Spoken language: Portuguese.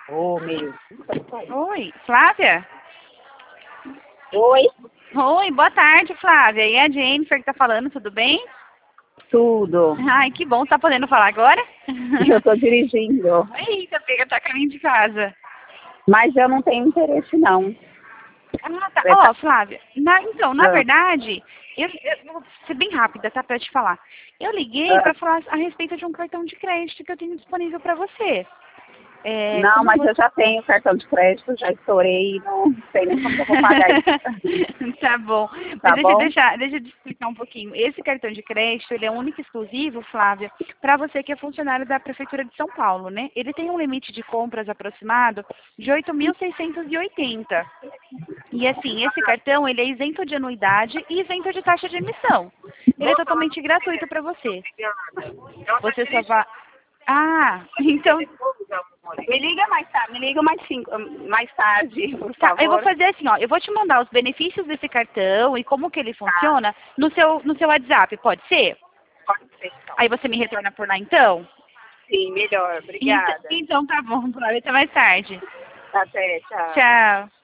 Ô, meu. Oi, Flávia? Oi, Oi, boa tarde, Flávia. E a Jennifer que tá falando, tudo bem? tudo. Ai, que bom, tá podendo falar agora? Eu tô dirigindo, Eita, pega, tá a caminho de casa. mas eu não tenho interesse, não. Ah, tá. É, Ó, tá- Flávia, na ah, verdade, eu vou ser bem rápida, tá, pra te falar. Eu liguei ah. pra falar a respeito de um cartão de crédito que eu tenho disponível pra você. É, Não, como mas você... eu já tenho cartão de crédito, já estourei, não sei nem como que eu vou pagar isso. Tá bom. Mas Tá bom? deixa eu te explicar um pouquinho. Esse cartão de crédito, ele é único e exclusivo, Flávia, para você que é funcionário da Prefeitura de São Paulo, né? Ele tem um limite de compras aproximado de 8.680. E assim, esse cartão, ele é isento de anuidade e isento de taxa de emissão. Ele é totalmente gratuito para você. Você só vai... Ah, então Me liga mais tarde, por tá, eu vou favor. fazer assim, ó, eu vou te mandar os benefícios desse cartão e como que ele Tá, funciona no seu WhatsApp, pode ser? pode ser então. Aí você me retorna por lá então? Sim, melhor, Então, obrigada. então tá bom, Flávia, até mais tarde. Até, tchau. Tchau.